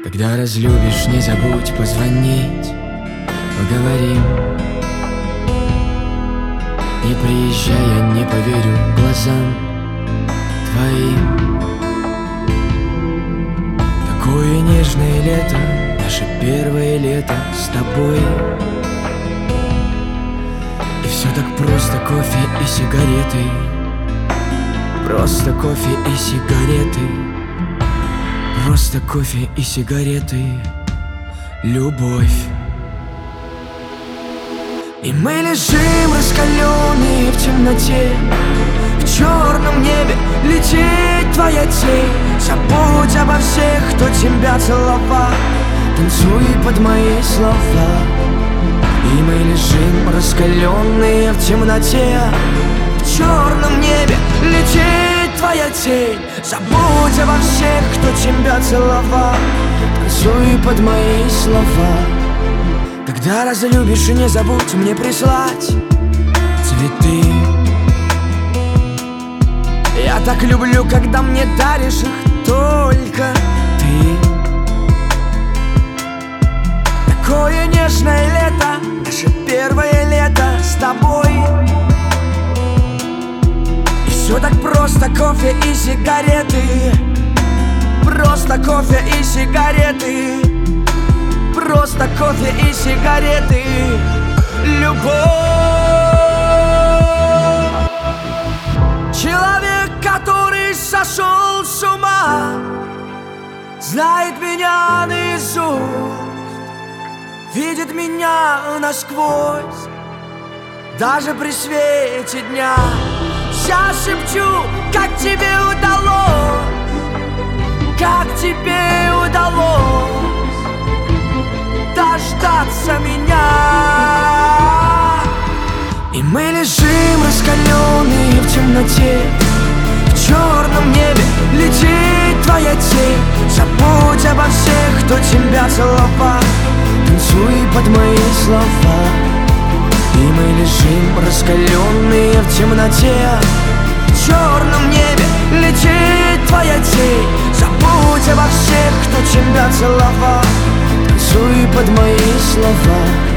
Когда разлюбишь, не забудь позвонить, поговорим. Не приезжай, я не поверю глазам твоим. Такое нежное лето, наше первое лето с тобой. И все так просто, кофе и сигареты. Просто кофе и сигареты. Просто кофе и сигареты. Любовь. И мы лежим раскаленные в темноте. В черном небе летит твоя тень. Забудь обо всех, кто тебя целовал. Танцуй под мои слова. И мы лежим раскаленные в темноте. В черном небе летит твоя тень. Забудь обо всех, кто тебя целовал. Танцуй под мои слова. Когда разлюбишь, и не забудь мне прислать цветы. Я так люблю, когда мне даришь их только ты. Такое нежное лето, наше первое лето с тобой. И все так просто, кофе и сигареты. Просто кофе и сигареты. Просто кофе и сигареты. Любовь. Человек, который сошел с ума, знает меня наизусть, видит меня насквозь, даже при свете дня. Я шепчу, как тебе удалось, как тебе удалось дождаться меня. И мы лежим раскаленные в темноте. В черном небе летит твоя тень. Забудь обо всех, кто тебя целовал. Танцуй под мои слова. И мы лежим раскаленные в темноте. В черном небе летит твоя тень. Забудь обо всех, кто тебя целовал. Танцуй под мои слова.